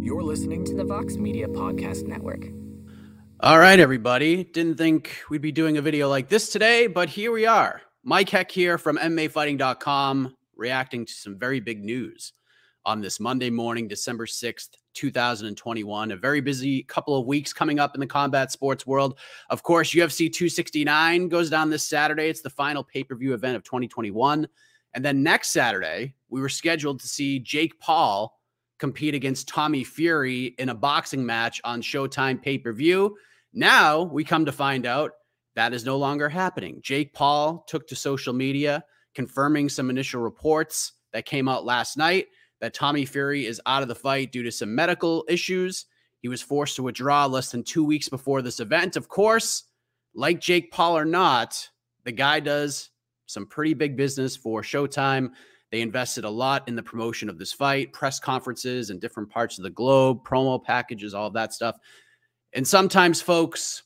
You're listening to the Vox Media Podcast Network. All right, everybody. Didn't think we'd be doing a video like this today, but here we are. Mike Heck here from MMAfighting.com, reacting to some very big news on this Monday morning, December 6th, 2021. A very busy couple of weeks coming up in the combat sports world. Of course, UFC 269 goes down this Saturday. It's the final pay-per-view event of 2021. And then next Saturday, we were scheduled to see Jake Paul compete against Tommy Fury in a boxing match on Showtime pay-per-view. Now we come to find out that is no longer happening. Jake Paul took to social media, confirming some initial reports that came out last night that Tommy Fury is out of the fight due to some medical issues. He was forced to withdraw less than 2 weeks before this event. Of course, like Jake Paul or not, the guy does some pretty big business for Showtime. They invested a lot in the promotion of this fight, press conferences in different parts of the globe, promo packages, all of that stuff. And sometimes, folks,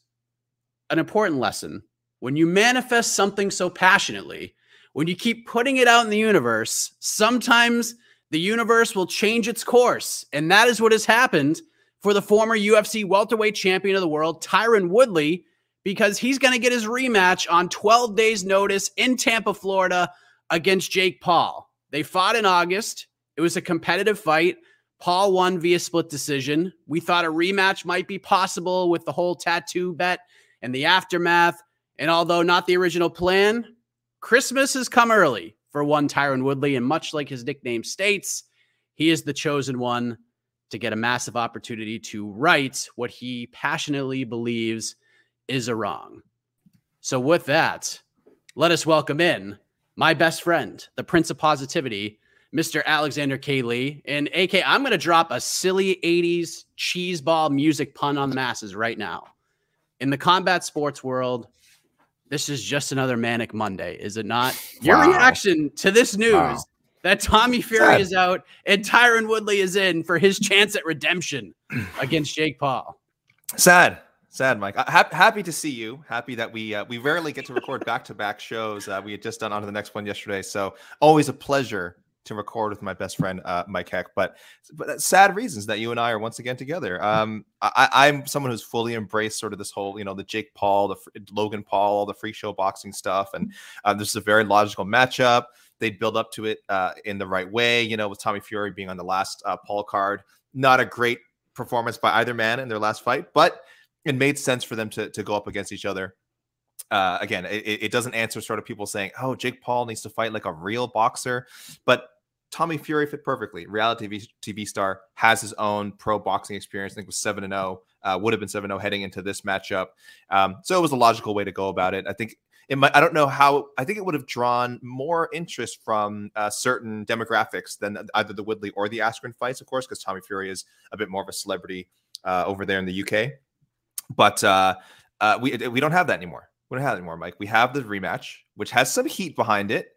an important lesson, when you manifest something so passionately, when you keep putting it out in the universe, sometimes the universe will change its course. And that is what has happened for the former UFC welterweight champion of the world, Tyron Woodley, because he's going to get his rematch on 12 days' notice in Tampa, Florida, against Jake Paul. They fought in August. It was a competitive fight. Paul won via split decision. We thought a rematch might be possible with the whole tattoo bet and the aftermath. And although not the original plan, Christmas has come early for one Tyron Woodley. And much like his nickname states, he is the chosen one to get a massive opportunity to right what he passionately believes is a wrong. So with that, let us welcome in my best friend, the Prince of Positivity, Mr. Alexander K. Lee. And AK, I'm going to drop a silly 80s cheeseball music pun on the masses right now. In the combat sports world, this is just another manic Monday, is it not? Your reaction to this news that Tommy Fury is out and Tyron Woodley is in for his chance at redemption against Jake Paul. Sad, Mike. Happy to see you. Happy that we rarely get to record back-to-back shows. We had just done on to the next one yesterday, so always a pleasure to record with my best friend Mike Heck. But sad reasons that you and I are once again together. I'm someone who's fully embraced sort of this whole, the Jake Paul, the Logan Paul, all the free show boxing stuff, and this is a very logical matchup. They build up to it in the right way. With Tommy Fury being on the last Paul card, not a great performance by either man in their last fight, but it made sense for them to go up against each other. Again, it doesn't answer sort of people saying, oh, Jake Paul needs to fight like a real boxer. But Tommy Fury fit perfectly. Reality TV star, has his own pro boxing experience. I think was 7-0, would have been 7-0 heading into this matchup. So it was a logical way to go about it. I think I don't know how, I think it would have drawn more interest from certain demographics than either the Woodley or the Askren fights, of course, because Tommy Fury is a bit more of a celebrity over there in the UK. But we don't have that anymore. We don't have that anymore, Mike. We have the rematch, which has some heat behind it.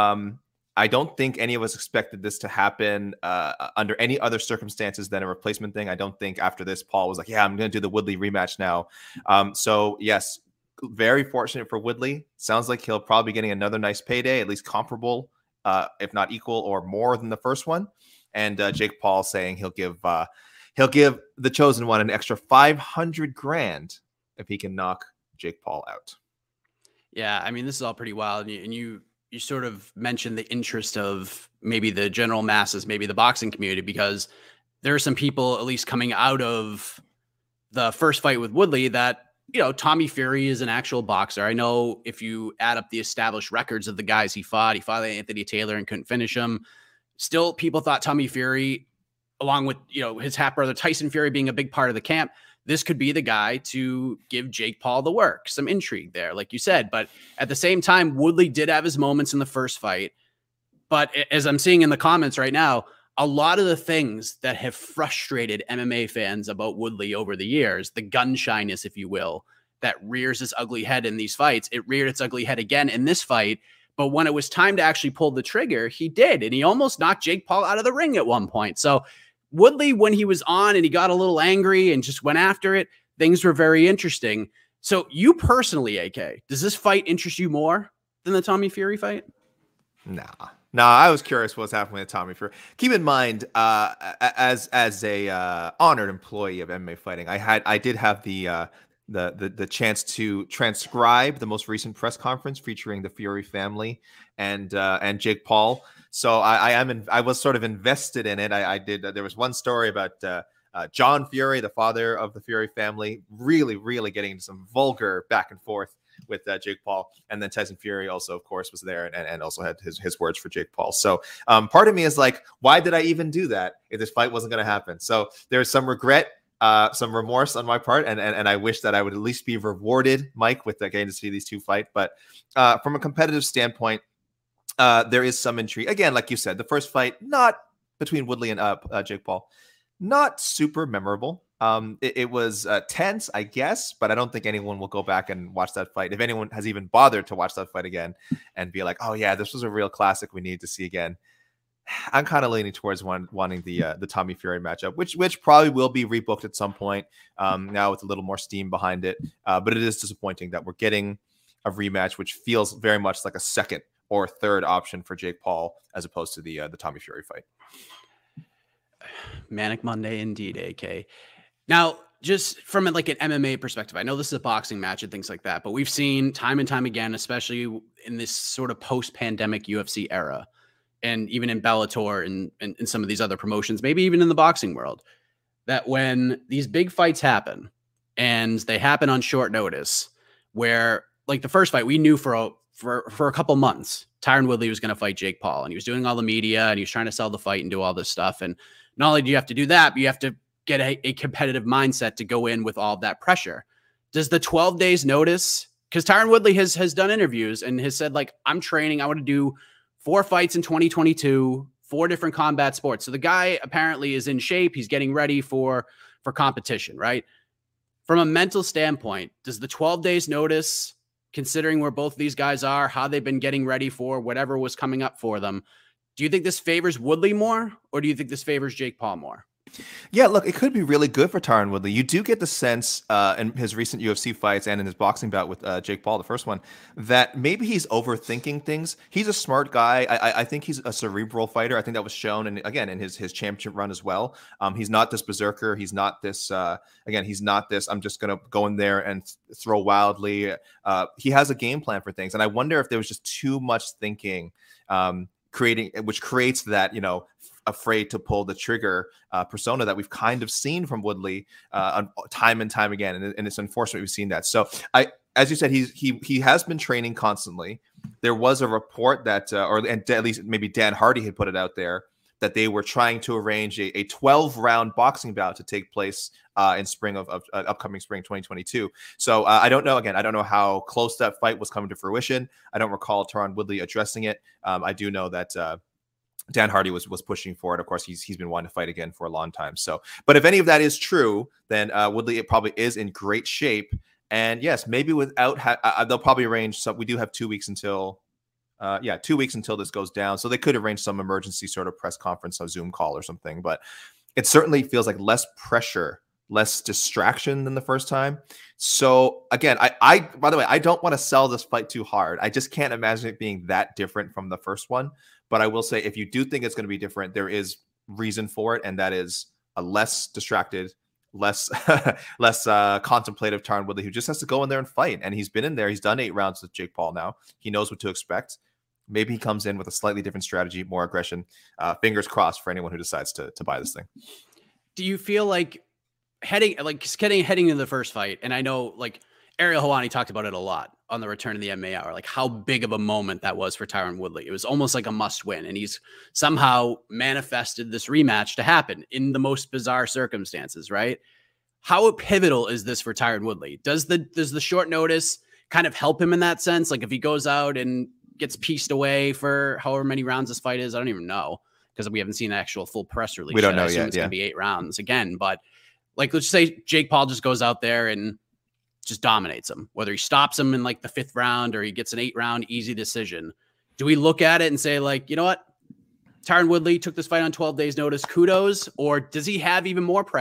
I don't think any of us expected this to happen under any other circumstances than a replacement thing. I don't think after this, Paul was like, yeah, I'm going to do the Woodley rematch now. So, yes, very fortunate for Woodley. Sounds like he'll probably be getting another nice payday, at least comparable, if not equal or more than the first one. And Jake Paul saying he'll give the chosen one an extra $500,000 if he can knock Jake Paul out. Yeah, I mean, this is all pretty wild. And you sort of mentioned the interest of maybe the general masses, maybe the boxing community, because there are some people at least coming out of the first fight with Woodley that, Tommy Fury is an actual boxer. I know if you add up the established records of the guys he fought Anthony Taylor and couldn't finish him. Still, people thought Tommy Fury, along with, his half brother Tyson Fury being a big part of the camp, this could be the guy to give Jake Paul the work. Some intrigue there, like you said. But at the same time, Woodley did have his moments in the first fight. But as I'm seeing in the comments right now, a lot of the things that have frustrated MMA fans about Woodley over the years, the gun shyness, if you will, that rears its ugly head in these fights, it reared its ugly head again in this fight. But when it was time to actually pull the trigger, he did. And he almost knocked Jake Paul out of the ring at one point. So Woodley, when he was on and he got a little angry and just went after it, things were very interesting. So you personally, AK, does this fight interest you more than the Tommy Fury fight? Nah, No, I was curious what's happening with Tommy Fury. Keep in mind, as a honored employee of MMA Fighting, I did have the chance to transcribe the most recent press conference featuring the Fury family and Jake Paul. So I was sort of invested in it. I did. There was one story about John Fury, the father of the Fury family, really getting into some vulgar back and forth with Jake Paul. And then Tyson Fury also, of course, was there and also had his words for Jake Paul. So part of me is like, why did I even do that if this fight wasn't going to happen? So there's some regret, some remorse on my part. And I wish that I would at least be rewarded, Mike, with getting to see these two fight. But from a competitive standpoint, there is some intrigue. Again, like you said, the first fight, not between Woodley and Jake Paul, not super memorable. It was tense, I guess, but I don't think anyone will go back and watch that fight. If anyone has even bothered to watch that fight again and be like, oh yeah, this was a real classic we need to see again. I'm kind of leaning towards wanting the Tommy Fury matchup, which probably will be rebooked at some point now with a little more steam behind it. But it is disappointing that we're getting a rematch, which feels very much like a second or third option for Jake Paul as opposed to the Tommy Fury fight. Manic Monday indeed, AK. Now, just from like an MMA perspective, I know this is a boxing match and things like that, but we've seen time and time again, especially in this sort of post-pandemic UFC era, and even in Bellator and some of these other promotions, maybe even in the boxing world, that when these big fights happen and they happen on short notice, where like the first fight, we knew for a couple months, Tyron Woodley was going to fight Jake Paul, and he was doing all the media and he was trying to sell the fight and do all this stuff. And not only do you have to do that, but you have to get a competitive mindset to go in with all of that pressure. Does the 12 days notice, because Tyron Woodley has done interviews and has said, like, I'm training, I want to do 4 fights in 2022, 4 different combat sports. So the guy apparently is in shape. He's getting ready for competition, right? From a mental standpoint, does the 12 days notice, considering where both these guys are, how they've been getting ready for whatever was coming up for them, do you think this favors Woodley more, or do you think this favors Jake Paul more? Yeah, look, it could be really good for Tyron Woodley. You do get the sense in his recent UFC fights and in his boxing bout with Jake Paul, the first one, that maybe he's overthinking things. He's a smart guy. I think he's a cerebral fighter. I think that was shown, and again, in his championship run as well. He's not this berserker. He's not this, he's not this, I'm just going to go in there and throw wildly. He has a game plan for things. And I wonder if there was just too much thinking which creates that, afraid to pull the trigger persona that we've kind of seen from Woodley time and time again. And it's unfortunate we've seen that. So as you said, he has been training constantly. There was a report that, and at least maybe Dan Hardy had put it out there, that they were trying to arrange a 12-round boxing bout to take place in spring of upcoming spring 2022. So I don't know. Again, I don't know how close that fight was coming to fruition. I don't recall Tyron Woodley addressing it. I do know that Dan Hardy was pushing for it. Of course, he's been wanting to fight again for a long time. So, but if any of that is true, then Woodley probably is in great shape. And yes, maybe without they'll probably arrange some. We do have 2 weeks until 2 weeks until this goes down. So they could arrange some emergency sort of press conference, a Zoom call or something. But it certainly feels like less pressure, less distraction than the first time. So again, I by the way, I don't want to sell this fight too hard. I just can't imagine it being that different from the first one. But I will say, if you do think it's going to be different, there is reason for it, and that is a less distracted, less contemplative Tyron Woodley, who just has to go in there and fight. And he's been in there. He's done 8 rounds with Jake Paul now. He knows what to expect. Maybe he comes in with a slightly different strategy, more aggression. Fingers crossed for anyone who decides to buy this thing. Do you feel like heading into the first fight, and I know like Ariel Helwani talked about it a lot on the Return of the MMA Hour, like how big of a moment that was for Tyron Woodley. It was almost like a must win, and he's somehow manifested this rematch to happen in the most bizarre circumstances, right? How pivotal is this for Tyron Woodley? Does the short notice kind of help him in that sense? Like if he goes out and gets pieced away for however many rounds this fight is, I don't even know, because we haven't seen an actual full press release. We don't know yet. It's going to be 8 rounds again, but like, let's say Jake Paul just goes out there and just dominates him, whether he stops him in like the 5th round or he gets an 8-round easy decision. Do we look at it and say, like, you know what? Tyron Woodley took this fight on 12 days notice. Kudos. Or does he have even more pressure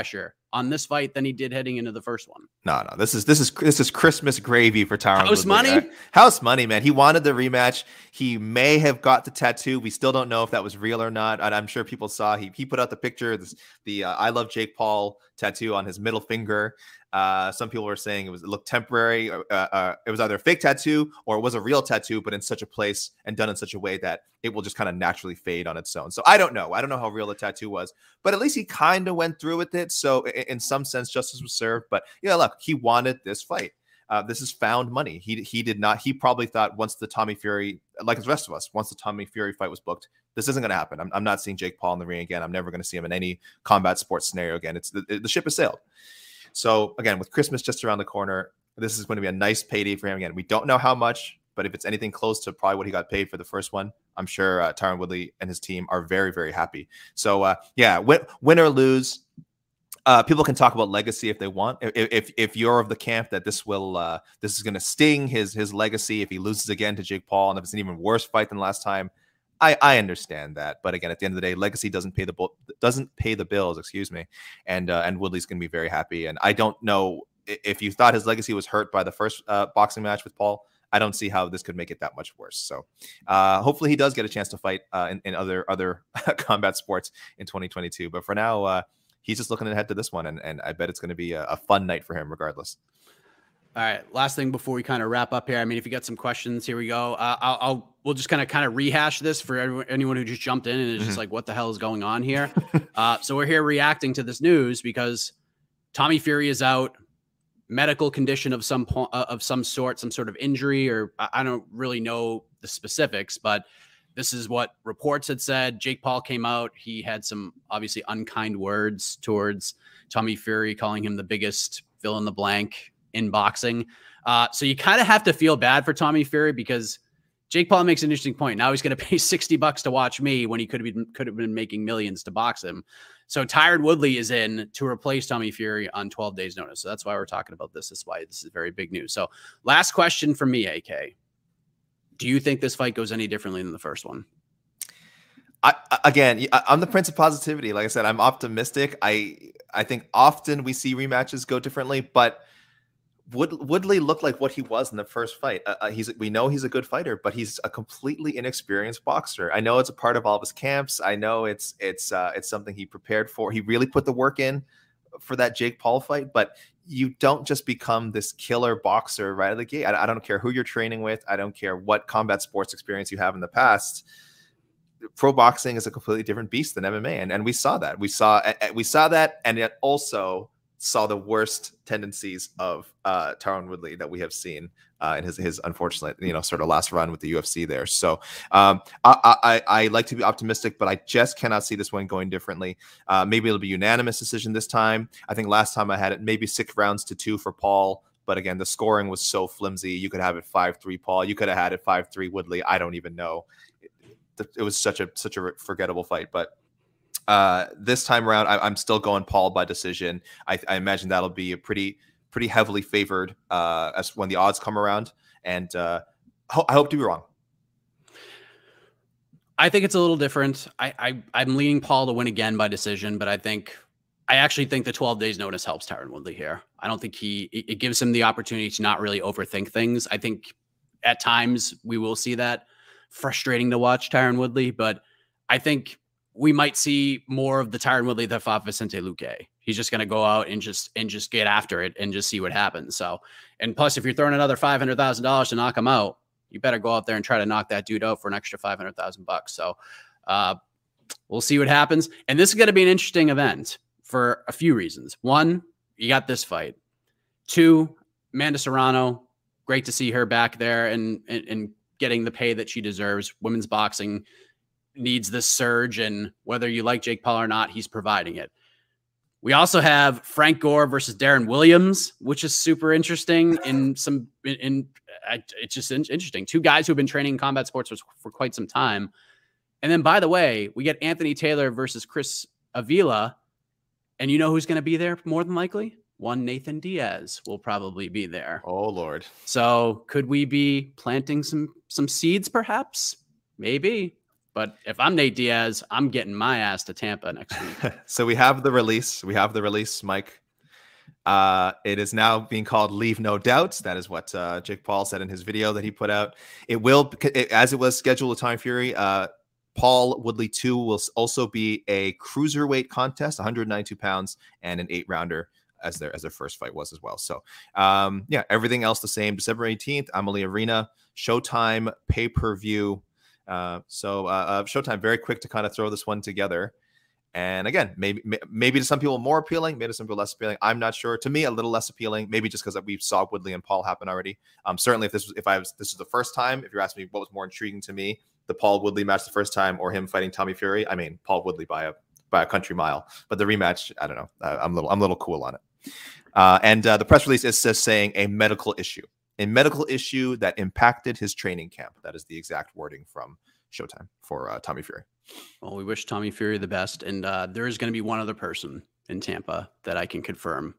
on this fight than he did heading into the first one. No, this is Christmas gravy for Tyron House Woodley. money? House money, man. He wanted the rematch. He may have got the tattoo. We still don't know if that was real or not. And I'm sure people saw he put out the picture, the I love Jake Paul tattoo on his middle finger. Some people were saying it looked temporary. It was either a fake tattoo or it was a real tattoo, but in such a place and done in such a way that it will just kind of naturally fade on its own. So I don't know how real the tattoo was, but at least he kind of went through with it. So in some sense, justice was served. But yeah, look, he wanted this fight. This is found money. He did not. He probably thought once the Tommy Fury, like the rest of us, once the Tommy Fury fight was booked, this isn't going to happen. I'm not seeing Jake Paul in the ring again. I'm never going to see him in any combat sports scenario again. It's the ship has sailed. So again, with Christmas just around the corner, this is going to be a nice payday for him. Again, we don't know how much, but if it's anything close to probably what he got paid for the first one, I'm sure Tyron Woodley and his team are very, very happy. So yeah, win or lose, people can talk about legacy if they want. If you're of the camp that this is going to sting his legacy if he loses again to Jake Paul, and if it's an even worse fight than last time, I understand that. But again, at the end of the day, legacy doesn't pay the bills, excuse me. And Woodley's going to be very happy. And I don't know if you thought his legacy was hurt by the first boxing match with Paul. I don't see how this could make it that much worse. So hopefully he does get a chance to fight in other combat sports in 2022. But for now, he's just looking ahead to this one. And I bet it's going to be a fun night for him regardless. All right. Last thing before we kind of wrap up here. I mean, if you got some questions, here we go. We'll just kind of rehash this for anyone who just jumped in and is just like, what the hell is going on here? So we're here reacting to this news because Tommy Fury is out, medical condition of some sort, some sort of injury, or I don't really know the specifics, but this is what reports had said. Jake Paul came out. He had some obviously unkind words towards Tommy Fury, calling him the biggest fill in the blank in boxing. So you kind of have to feel bad for Tommy Fury because Jake Paul makes an interesting point. Now he's going to pay $60 to watch me when he could have been making millions to box him. So Tyron Woodley is in to replace Tommy Fury on 12 days notice. So that's why we're talking about this. That's why this is very big news. So last question from me, AK. Do you think this fight goes any differently than the first one? I'm the prince of positivity. Like I said, I'm optimistic. I think often we see rematches go differently, but Woodley looked like what he was in the first fight. We know he's a good fighter, but he's a completely inexperienced boxer. I know it's a part of all of his camps. I know it's something he prepared for. He really put the work in for that Jake Paul fight, but you don't just become this killer boxer right out of the gate. I don't care who you're training with. I don't care what combat sports experience you have in the past. Pro boxing is a completely different beast than MMA, and we saw that. We saw that, and it also saw the worst tendencies of Tyron Woodley that we have seen in his unfortunate, sort of last run with the UFC there. So I like to be optimistic, but I just cannot see this one going differently. Maybe it'll be unanimous decision this time. I think last time I had it maybe 6 rounds to 2 for Paul. But again, the scoring was so flimsy. You could have it 5-3 Paul. You could have had it 5-3 Woodley. I don't even know. It was such a forgettable fight, but this time around, I'm still going Paul by decision. I imagine that'll be a pretty heavily favored as when the odds come around, and I hope to be wrong. I think it's a little different. I'm leaning Paul to win again by decision, but I actually think the 12 days notice helps Tyron Woodley here. I don't think it gives him the opportunity to not really overthink things. I think at times we will see that. Frustrating to watch Tyron Woodley, but I think we might see more of the Tyron Woodley that fought Vicente Luque. He's just going to go out and just get after it and just see what happens. So, and plus, if you're throwing another $500,000 to knock him out, you better go out there and try to knock that dude out for an extra $500,000. So, we'll see what happens. And this is going to be an interesting event for a few reasons. One, you got this fight. 2, Amanda Serrano, great to see her back there and getting the pay that she deserves. Women's boxing needs this surge, and whether you like Jake Paul or not, he's providing it. We also have Frank Gore versus Darren Williams, which is super interesting. It's just interesting. 2 guys who have been training in combat sports for quite some time. And then, by the way, we get Anthony Taylor versus Chris Avila, and you know who's going to be there more than likely? One Nathan Diaz will probably be there. Oh, Lord. So could we be planting some seeds, perhaps? Maybe. But if I'm Nate Diaz, I'm getting my ass to Tampa next week. So we have the release. Mike. It is now being called Leave No Doubts. That is what Jake Paul said in his video that he put out. It will, as it was scheduled with Tommy Fury, Paul Woodley 2 will also be a cruiserweight contest, 192 pounds, and an 8-rounder as their first fight was as well. So yeah, everything else the same. December 18th, Amalie Arena, Showtime pay-per-view. So Showtime very quick to kind of throw this one together. And again, maybe to some people more appealing, maybe to some people less appealing. I'm not sure. To me, a little less appealing, maybe just because we saw Woodley and Paul happen already. Certainly, if this was the first time, if you're asking me what was more intriguing to me, the Paul Woodley match the first time or him fighting Tommy Fury, I mean, Paul Woodley by a country mile. But the rematch, I don't know. I'm a little cool on it. And the press release is just saying a medical issue that impacted his training camp. That is the exact wording from Showtime for Tommy Fury. Well, we wish Tommy Fury the best. And there is going to be one other person in Tampa that I can confirm.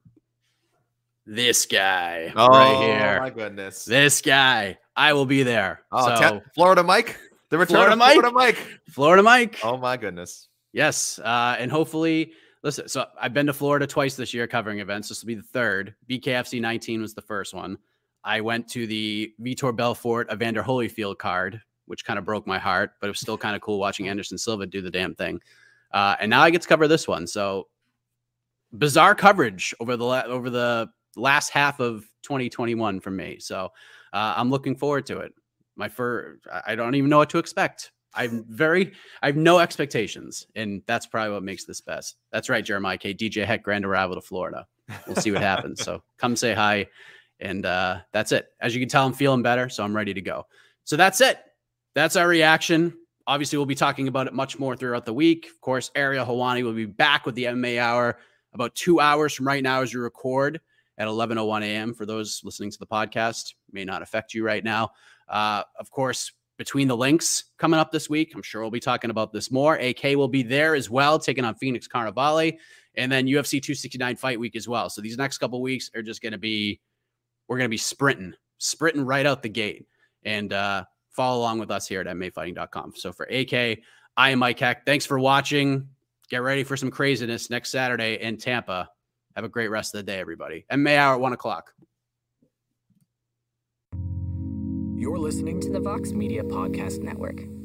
This guy right here. Oh, my goodness. This guy. I will be there. Oh, so, Florida Mike. The return Florida of Mike. Florida Mike. Florida Mike. Oh, my goodness. Yes. And hopefully, listen, so I've been to Florida twice this year covering events. This will be the third. BKFC 19 was the first one. I went to the Vitor Belfort Evander Holyfield card, which kind of broke my heart, but it was still kind of cool watching Anderson Silva do the damn thing. And now I get to cover this one. So bizarre coverage over the last half of 2021 from me. So I'm looking forward to it. I don't even know what to expect. I have no expectations, and that's probably what makes this best. That's right, Jeremiah K. DJ Heck, grand arrival to Florida. We'll see what happens. So come say hi, and that's it. As you can tell, I'm feeling better, so I'm ready to go. So that's it. That's our reaction. Obviously, we'll be talking about it much more throughout the week. Of course, Ariel Helwani will be back with the MMA Hour about 2 hours from right now as you record at 11:01 a.m. For those listening to the podcast, may not affect you right now. Of course, between the links coming up this week, I'm sure we'll be talking about this more. AK will be there as well, taking on Phoenix Carnivale, and then UFC 269 fight week as well. So these next couple of weeks are just going to be, we're going to be sprinting right out the gate, and follow along with us here at MMAfighting.com. So for AK, I am Mike Heck. Thanks for watching. Get ready for some craziness next Saturday in Tampa. Have a great rest of the day, everybody. MMA Hour at 1 o'clock. You're listening to the Vox Media Podcast Network.